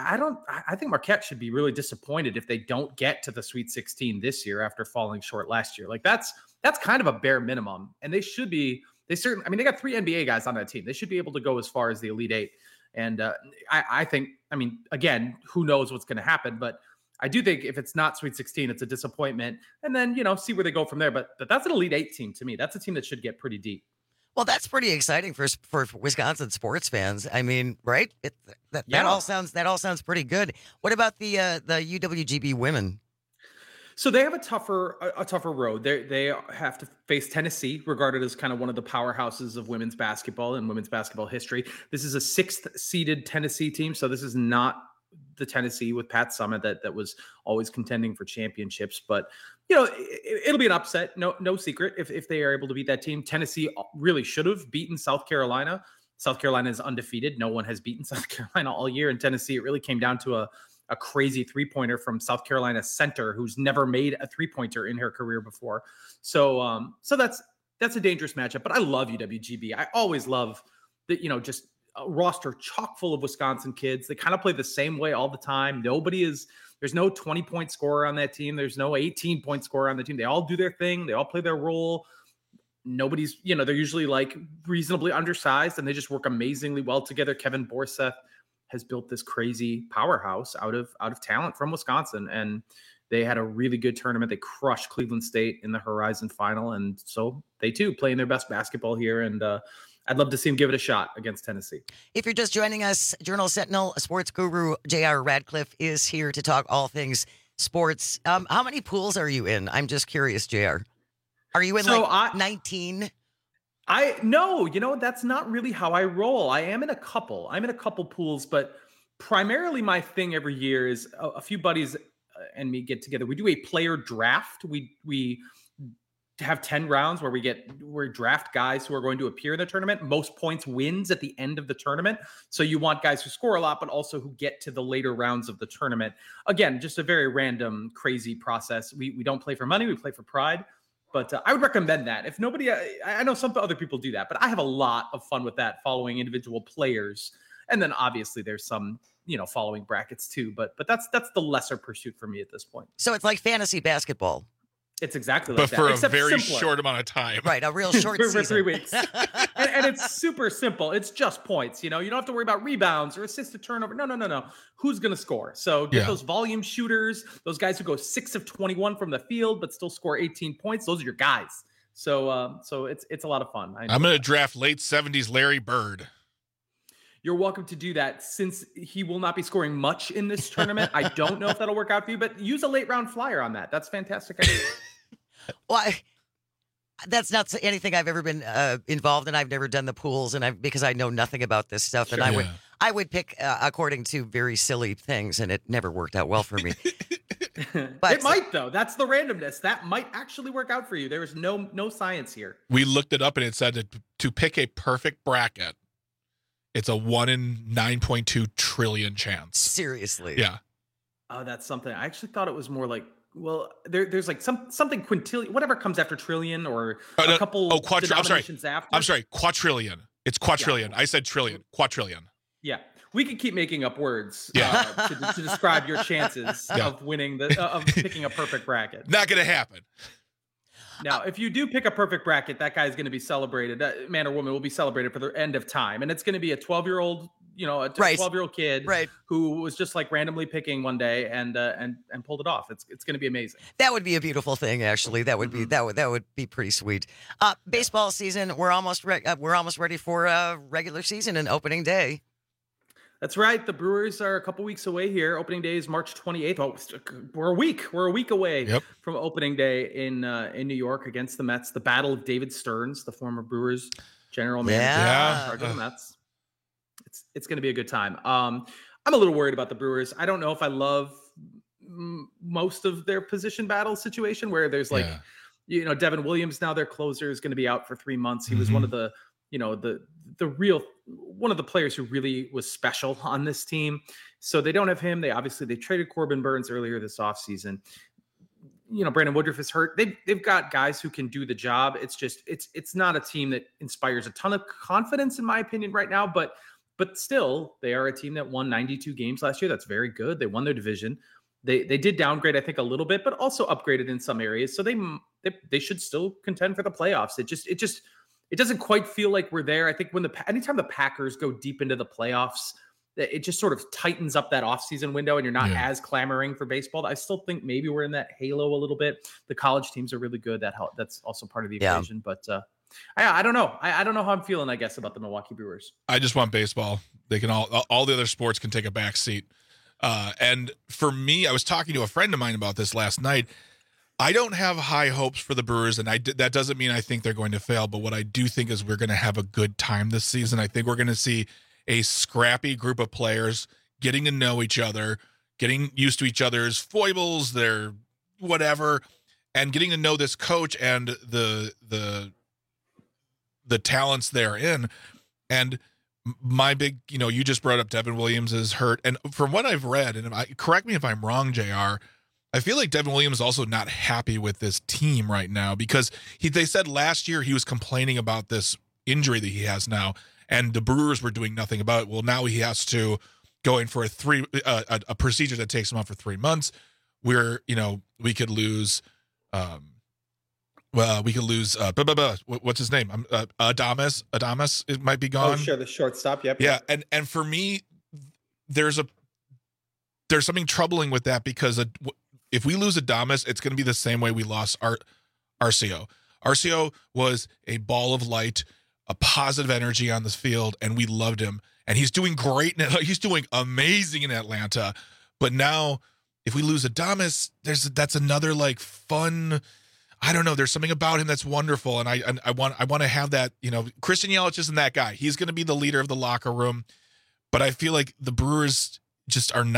I think Marquette should be really disappointed if they don't get to the Sweet 16 this year after falling short last year. Like that's kind of a bare minimum. And they should be, they got 3 NBA guys on that team. They should be able to go as far as the Elite 8. And I think, again, who knows what's going to happen, but I do think if it's not Sweet 16, it's a disappointment. And then, see where they go from there. But that's an Elite 8 team to me. That's a team that should get pretty deep. Well, that's pretty exciting for Wisconsin sports fans. I mean, right? That all sounds pretty good. What about the UWGB women? So they have a tougher road. They have to face Tennessee, regarded as kind of one of the powerhouses of women's basketball in women's basketball history. This is a 6th seeded Tennessee team, so this is not the Tennessee with Pat Summitt that was always contending for championships. But it'll be an upset, no secret, if they are able to beat that team. Tennessee really should have beaten South Carolina. South Carolina is undefeated. No one has beaten South Carolina all year. In Tennessee, it really came down to a crazy three-pointer from South Carolina center who's never made a three-pointer in her career before. So that's a dangerous matchup, but I love UWGB. I always love that, just a roster chock full of Wisconsin kids. They kind of play the same way all the time. There's no 20-point scorer on that team. There's no 18-point scorer on the team. They all do their thing. They all play their role. Nobody's, they're usually like reasonably undersized and they just work amazingly well together. Kevin Borseth has built this crazy powerhouse out of talent from Wisconsin. And they had a really good tournament. They crushed Cleveland State in the Horizon final. And so they too playing their best basketball here. And I'd love to see them give it a shot against Tennessee. If you're just joining us, Journal Sentinel sports guru J.R. Radcliffe is here to talk all things sports. How many pools are you in? I'm just curious, J.R. Are you in 19? No, that's not really how I roll. I am in a couple. I'm in a couple pools, but primarily my thing every year is a few buddies and me get together. We do a player draft. We have 10 rounds where we draft guys who are going to appear in the tournament. Most points wins at the end of the tournament. So you want guys who score a lot, but also who get to the later rounds of the tournament. Again, just a very random, crazy process. We don't play for money. We play for pride. But I would recommend that. If nobody, I know some other people do that, but I have a lot of fun with that, following individual players. And then obviously there's some, following brackets too. But that's the lesser pursuit for me at this point. So it's like fantasy basketball. It's exactly like that. But for a very short amount of time. Right, a real short season. For 3 weeks. and it's super simple. It's just points. You don't have to worry about rebounds or assist to turnover. No. Who's going to score? So get those volume shooters, those guys who go 6 of 21 from the field but still score 18 points. Those are your guys. So it's a lot of fun. I'm going to draft late 70s Larry Bird. You're welcome to do that. Since he will not be scoring much in this tournament, I don't know if that'll work out for you, but use a late round flyer on that. That's fantastic idea. Well, that's not anything I've ever been involved in. I've never done the pools, because I know nothing about this stuff. Sure, and I would pick according to very silly things, and it never worked out well for me. But it might, though. That's the randomness. That might actually work out for you. There is no science here. We looked it up, and it said that to pick a perfect bracket, it's a 1 in 9.2 trillion chance. Seriously? Yeah. Oh, that's something. I actually thought it was more like, well, there's like something quintillion, whatever comes after trillion, or a couple denominations after. I'm sorry, quadrillion. It's quadrillion. Yeah. I said trillion. Quadrillion. Yeah. We could keep making up words to describe your chances of winning of picking a perfect bracket. Not going to happen. Now, if you do pick a perfect bracket, that guy is going to be celebrated. That man or woman will be celebrated for the end of time. And it's going to be a 12-year-old, a 12-year-old kid who was just like randomly picking one day and pulled it off. It's going to be amazing. That would be a beautiful thing, actually. That would be that would be pretty sweet. Baseball season, we're almost ready for regular season and opening day. That's right. The Brewers are a couple weeks away here. Opening day is March 28th. Oh, we're a week away from opening day in New York against the Mets. The battle of David Stearns, the former Brewers general manager in charge of the Mets. It's going to be a good time. I'm a little worried about the Brewers. I don't know if I love most of their position battle situation, where there's Devin Williams, now their closer, is going to be out for 3 months. He was one of the one of the players who really was special on this team. So they don't have him. They traded Corbin Burns earlier this offseason. Brandon Woodruff is hurt. They've got guys who can do the job. It's just, it's not a team that inspires a ton of confidence, in my opinion, right now, but still they are a team that won 92 games last year. That's very good. They won their division. They did downgrade, I think, a little bit, but also upgraded in some areas. So they should still contend for the playoffs. It doesn't quite feel like we're there. I think anytime the Packers go deep into the playoffs, it just sort of tightens up that offseason window, and you're not as clamoring for baseball. I still think maybe we're in that halo a little bit. The college teams are really good. That's also part of the equation. But I don't know. I don't know how I'm feeling, I guess, about the Milwaukee Brewers. I just want baseball. They can all the other sports can take a back seat. And for me, I was talking to a friend of mine about this last night. I don't have high hopes for the Brewers, and that doesn't mean I think they're going to fail, but what I do think is we're going to have a good time this season. I think we're going to see a scrappy group of players getting to know each other, getting used to each other's foibles, their whatever, and getting to know this coach and the talents therein. And my big, you just brought up Devin Williams is hurt. And from what I've read, and correct me if I'm wrong, JR, I feel like Devin Williams is also not happy with this team right now because they said last year he was complaining about this injury that he has now, and the Brewers were doing nothing about it. Well, now he has to go in for a procedure that takes him out for 3 months. We could lose, what's his name? Adames, it might be gone. Oh, sure, the shortstop. Yep. Yeah, and for me, there's something troubling with that because if we lose Adames, it's going to be the same way we lost Arcio. Arcio was a ball of light, a positive energy on this field, and we loved him. And he's doing great. He's doing amazing in Atlanta. But now, if we lose Adames, that's another fun. I don't know. There's something about him that's wonderful, and I want to have that. Christian Yelich isn't that guy. He's going to be the leader of the locker room, but I feel like the Brewers just don't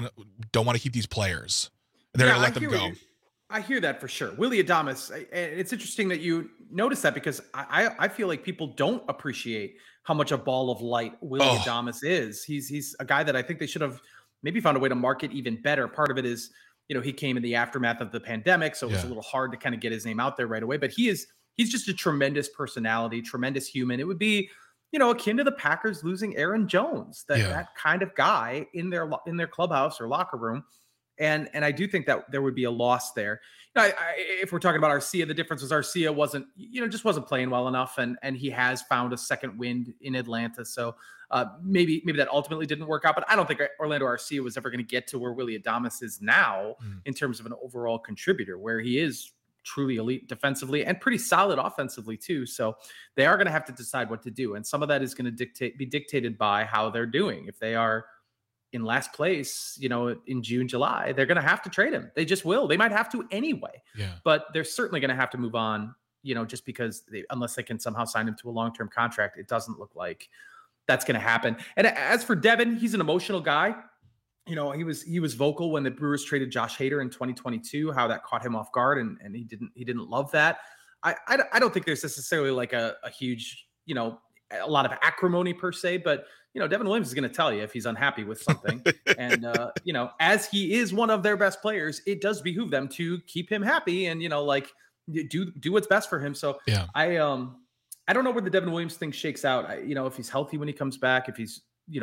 want to keep these players. They're going to let them go. I hear that for sure. Willy Adames. It's interesting that you notice that because I feel like people don't appreciate how much a ball of light Willy Adames is. He's a guy that I think they should have maybe found a way to market even better. Part of it is, he came in the aftermath of the pandemic, so it was a little hard to kind of get his name out there right away. But he's just a tremendous personality, tremendous human. It would be, akin to the Packers losing Aaron Jones, that kind of guy in their clubhouse or locker room. And I do think that there would be a loss there. If we're talking about Arcia, the difference was Arcia wasn't playing well enough, and he has found a second wind in Atlanta. So maybe that ultimately didn't work out. But I don't think Orlando Arcia was ever going to get to where Willy Adames is now in terms of an overall contributor, where he is truly elite defensively and pretty solid offensively too. So they are going to have to decide what to do, and some of that is going to be dictated by how they're doing. If they are in last place, in June, July, they're going to have to trade him. They just will. They might have to anyway. Yeah. But they're certainly going to have to move on, just because unless they can somehow sign him to a long-term contract, it doesn't look like that's going to happen. And as for Devin, he's an emotional guy. He was vocal when the Brewers traded Josh Hader in 2022, how that caught him off guard, and he didn't love that. I don't think there's necessarily like a huge, a lot of acrimony per se, but Devin Williams is going to tell you if he's unhappy with something. And, as he is one of their best players, it does behoove them to keep him happy and, do what's best for him. So yeah. I don't know where the Devin Williams thing shakes out. If he's healthy when he comes back, if he's,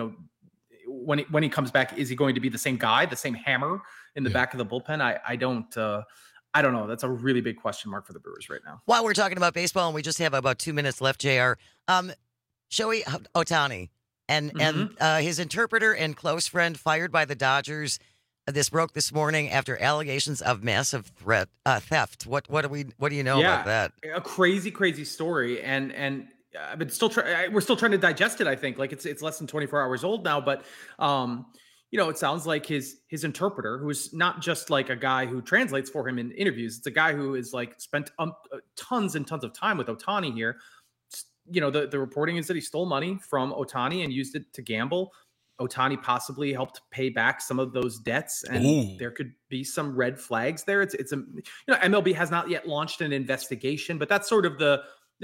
when he comes back, is he going to be the same guy, the same hammer in the back of the bullpen? I don't know. That's a really big question mark for the Brewers right now. While we're talking about baseball and we just have about 2 minutes left, JR, Shohei Ohtani and his interpreter and close friend fired by the Dodgers. This broke this morning after allegations of massive theft. What do you know about that? A crazy story, and but we're still trying to digest it. I think it's less than 24 hours old now, but it sounds like his interpreter, who is not just like a guy who translates for him in interviews. It's a guy who is spent tons and tons of time with Ohtani here. The reporting is that he stole money from Ohtani and used it to gamble. Ohtani possibly helped pay back some of those debts, and there could be some red flags there. MLB has not yet launched an investigation, but that's sort of the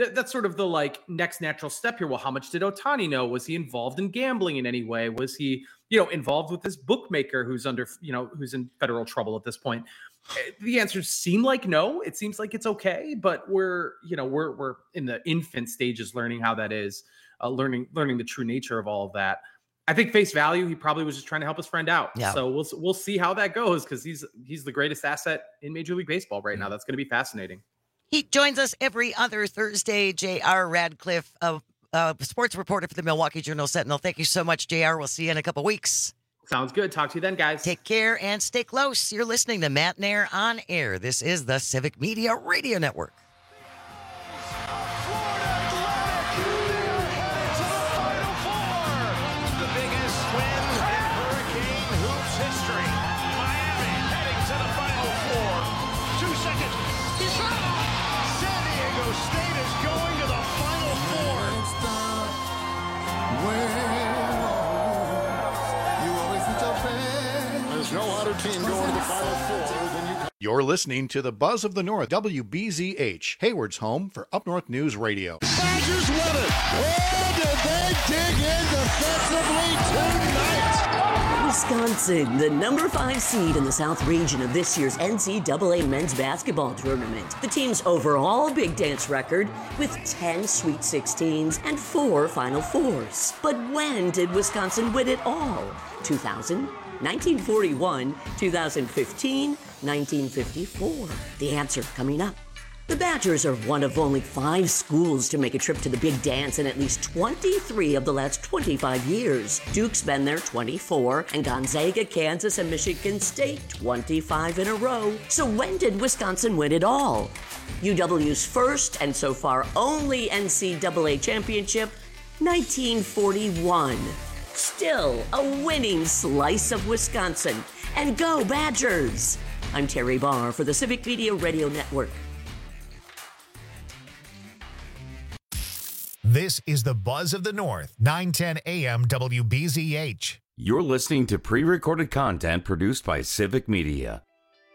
next natural step here. Well, how much did Ohtani know? Was he involved in gambling in any way? Was he, involved with this bookmaker who's who's in federal trouble at this point? The answers seem like no. It seems like it's okay, but we're in the infant stages learning how that is, learning the true nature of all of that. I think face value, he probably was just trying to help his friend out. Yeah. So we'll see how that goes, because he's the greatest asset in Major League Baseball right now. That's going to be fascinating. He joins us every other Thursday. J.R. Radcliffe, sports reporter for the Milwaukee Journal-Sentinel. Thank you so much, J.R. We'll see you in a couple weeks. Sounds good. Talk to you then, guys. Take care and stay close. You're listening to Matt Nair on Air. This is the Civic Media Radio Network. other team going to the Final Four than you. You're listening to the Buzz of the North, WBZH, Hayward's home for Up North News Radio. Badgers win it. Oh, did they dig in defensively tonight? Wisconsin, the number 5 seed in the South region of this year's NCAA men's basketball tournament. The team's overall Big Dance record with 10 Sweet 16s and 4 Final Fours. But when did Wisconsin win it all? 2000, 1941, 2015, 1954. The answer coming up. The Badgers are one of only 5 schools to make a trip to the Big Dance in at least 23 of the last 25 years. Duke's been there 24, and Gonzaga, Kansas, and Michigan State 25 in a row. So when did Wisconsin win it all? UW's first and so far only NCAA championship, 1941. Still a winning slice of Wisconsin. And go Badgers! I'm Terry Barr for the Civic Media Radio Network. This is the Buzz of the North, 910 AM WBZH. You're listening to pre-recorded content produced by Civic Media.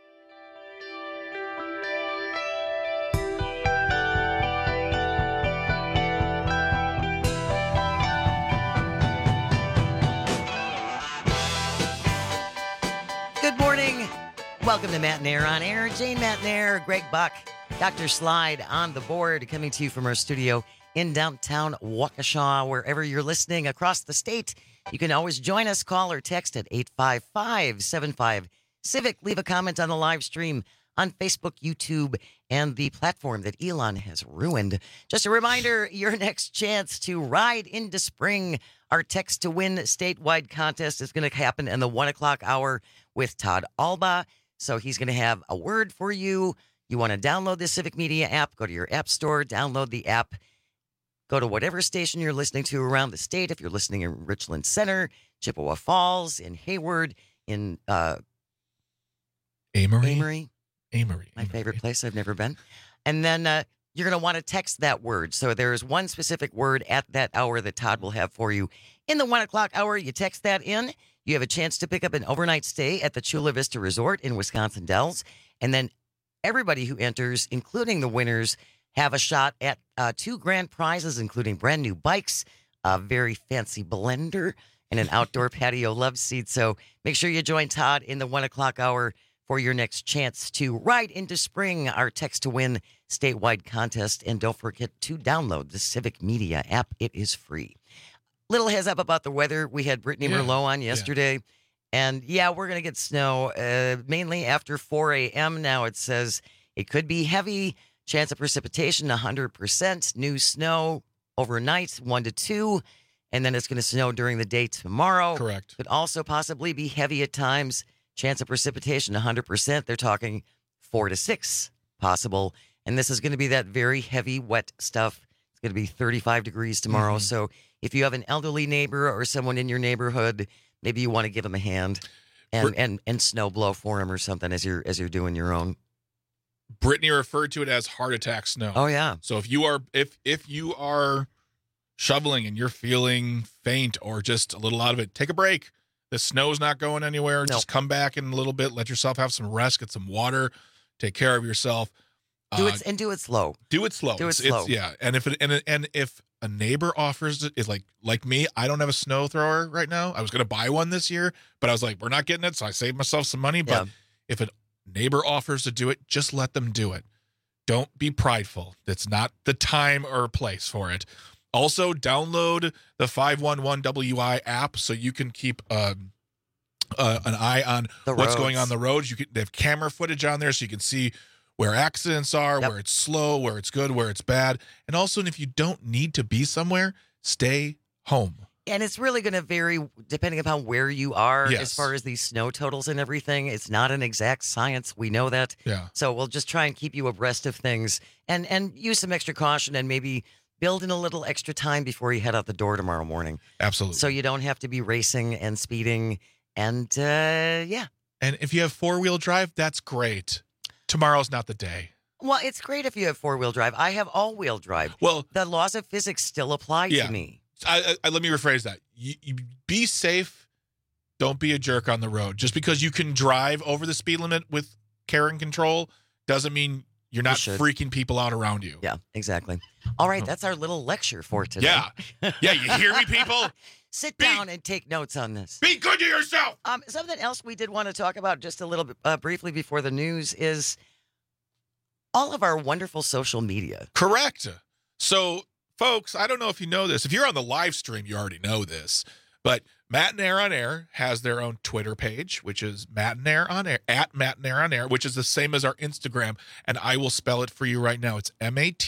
Good morning. Welcome to Matt Nair on Air. Jane Matt Nair, Greg Buck, Dr. Slide on the board, coming to you from our studio in downtown Waukesha. Wherever you're listening across the state, you can always join us. Call or text at 855-75-CIVIC. Leave a comment on the live stream on Facebook, YouTube, and the platform that Elon has ruined. Just a reminder, your next chance to ride into spring. Our Text to Win statewide contest is going to happen in the 1 o'clock hour with Todd Alba. So he's going to have a word for you. You want to download the Civic Media app, go to your app store, download the app. Go to whatever station you're listening to around the state. If you're listening in Richland Center, Chippewa Falls, in Hayward, in Amory. My favorite place. I've never been. And then you're going to want to text that word. So there's one specific word at that hour that Todd will have for you. In the 1 o'clock hour, you text that in. You have a chance to pick up an overnight stay at the Chula Vista Resort in Wisconsin Dells. And then everybody who enters, including the winners, have a shot at 2 grand prizes, including brand new bikes, a very fancy blender, and an outdoor patio love seat. So make sure you join Todd in the 1 o'clock hour for your next chance to ride into spring, our Text to Win statewide contest. And don't forget to download the Civic Media app. It is free. Little heads up about the weather. We had Brittany Merlot on yesterday. And we're going to get snow mainly after 4 a.m. Now it says it could be heavy. Chance of precipitation, 100%. New snow overnight, 1 to 2. And then it's going to snow during the day tomorrow. Correct. Could also possibly be heavy at times. Chance of precipitation, 100%. They're talking 4 to 6 possible. And this is going to be that very heavy, wet stuff. It's going to be 35 degrees tomorrow. Mm-hmm. So if you have an elderly neighbor or someone in your neighborhood, maybe you want to give them a hand and snow blow for them or something as you're doing your own. Brittany referred to it as heart attack snow. Oh yeah. So if you are shoveling and you're feeling faint or just a little out of it, take a break. The snow's not going anywhere. Nope. Just come back in a little bit. Let yourself have some rest. Get some water. Take care of yourself. Do it slow. Do it slow. Do it slow. And if a neighbor offers it, is like me, I don't have a snow thrower right now. I was going to buy one this year, but I was like, we're not getting it, so I saved myself some money. But if a neighbor offers to do it, just let them do it. Don't be prideful. It's not the time or place for it. Also, download the 511WI app so you can keep an eye on what's going on the roads. They have camera footage on there so you can see where accidents are, where it's slow, where it's good, where it's bad. And also, if you don't need to be somewhere, stay home. And it's really going to vary depending upon where you are as far as these snow totals and everything. It's not an exact science. We know that. Yeah. So we'll just try and keep you abreast of things and use some extra caution and maybe build in a little extra time before you head out the door tomorrow morning. Absolutely. So you don't have to be racing and speeding. And And if you have 4-wheel drive, that's great. Tomorrow's not the day. Well, it's great if you have 4-wheel drive. I have all-wheel drive. Well, the laws of physics still apply to me. I let me rephrase that. You be safe don't be a jerk on the road. Just because you can drive over the speed limit with care and control doesn't mean you're not freaking people out around you. Yeah, exactly. All right, that's our little lecture for today. Yeah. Yeah, you hear me, people? Sit down and take notes on this. Be good to yourself. Something else we did want to talk about just a little bit briefly before the news is all of our wonderful social media. Correct. So, folks, I don't know if you know this. If you're on the live stream, you already know this. But Matt and Air on Air has their own Twitter page, which is Matt and Air on Air, at Matt and Air on Air, which is the same as our Instagram. And I will spell it for you right now. It's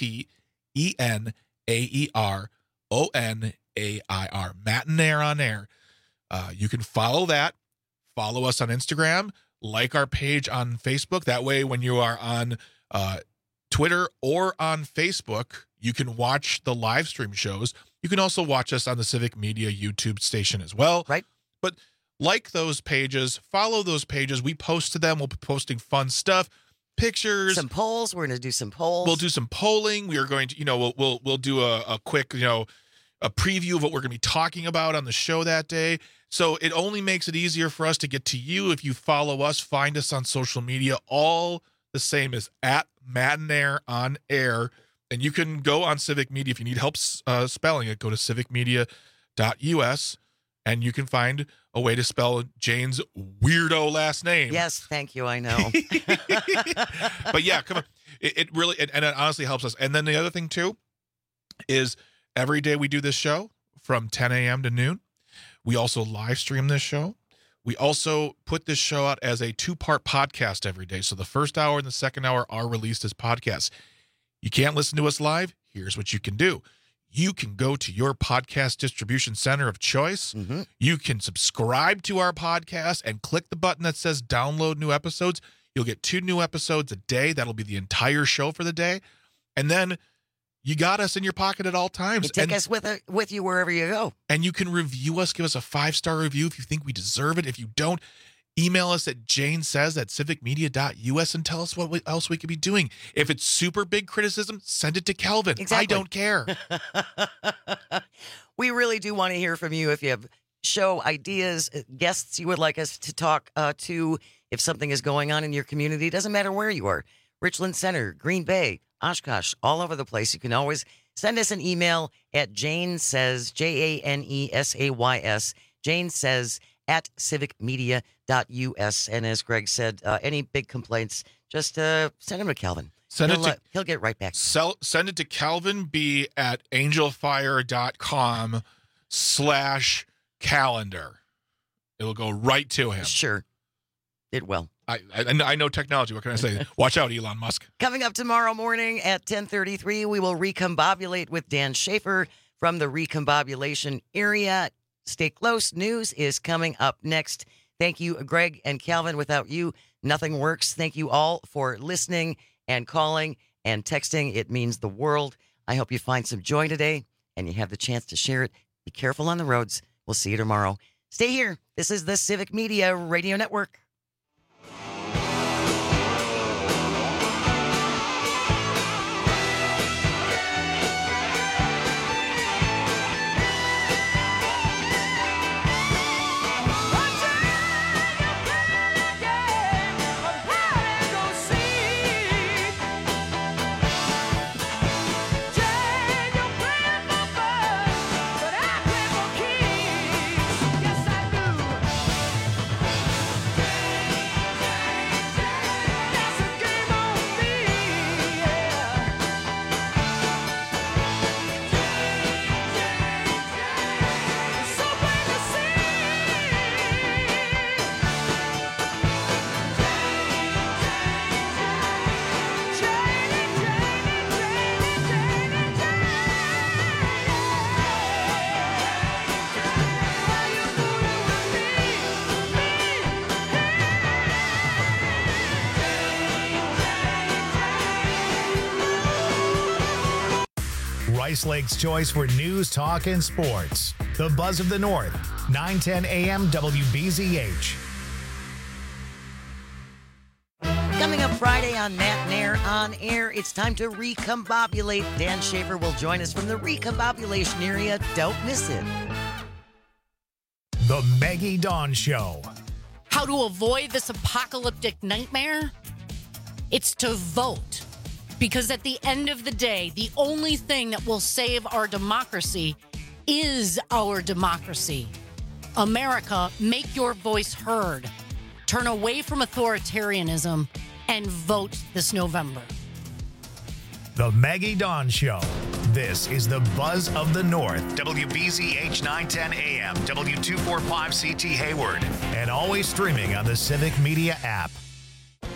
MatteneRonair. Matt and Air on Air. You can follow that. Follow us on Instagram. Like our page on Facebook. That way, when you are on Twitter or on Facebook, you can watch the live stream shows. You can also watch us on the Civic Media YouTube station as well. Right. But like those pages, follow those pages. We post to them. We'll be posting fun stuff, pictures. Some polls. We're going to do some polls. We'll do some polling. We are going to, we'll do a quick, a preview of what we're going to be talking about on the show that day. So it only makes it easier for us to get to you if you follow us, find us on social media, all the same as at Matt and Air on Air. And you can go on Civic Media. If you need help spelling it, go to civicmedia.us, and you can find a way to spell Jane's weirdo last name. Yes, thank you. I know. But yeah, come on. It really, and it honestly helps us. And then the other thing, too, is every day we do this show from 10 a.m. to noon. We also live stream this show. We also put this show out as a 2-part podcast every day. So the first hour and the second hour are released as podcasts. You can't listen to us live? Here's what you can do. You can go to your podcast distribution center of choice. Mm-hmm. You can subscribe to our podcast and click the button that says download new episodes. You'll get 2 new episodes a day. That'll be the entire show for the day. And then you got us in your pocket at all times. You take us with you wherever you go. And you can review us. Give us a 5-star review if you think we deserve it. If you don't, email us at janesays@civicmedia.us and tell us what else we could be doing. If it's super big criticism, send it to Calvin. Exactly. I don't care. We really do want to hear from you. If you have show ideas, guests you would like us to talk to, if something is going on in your community, it doesn't matter where you are. Richland Center, Green Bay, Oshkosh, all over the place. You can always send us an email at janesays, JANESAYS, janesays @civicmedia.us. And as Greg said, any big complaints, just send them to Calvin. He'll get right back. Send it to Calvin B at angelfire.com/calendar. It'll go right to him. Sure. It will. I know technology. What can I say? Watch out, Elon Musk. Coming up tomorrow morning at 10:33, we will recombobulate with Dan Schaefer from the recombobulation area. Stay close. News is coming up next. Thank you, Greg and Calvin. Without you, nothing works. Thank you all for listening and calling and texting. It means the world. I hope you find some joy today and you have the chance to share it. Be careful on the roads. We'll see you tomorrow. Stay here. This is the Civic Media Radio Network. Rice Lake's choice for news, talk, and sports. The Buzz of the North, 910 AM WBZH. Coming up Friday on Matt and Air on Air, it's time to recombobulate. Dan Schaefer will join us from the recombobulation area. Don't miss it. The Maggie Dawn Show. How to avoid this apocalyptic nightmare? It's to vote. Because at the end of the day, the only thing that will save our democracy is our democracy. America, make your voice heard. Turn away from authoritarianism and vote this November. The Maggie Dawn Show. This is the Buzz of the North. WBZH 910 AM, W245CT Hayward, and always streaming on the Civic Media app.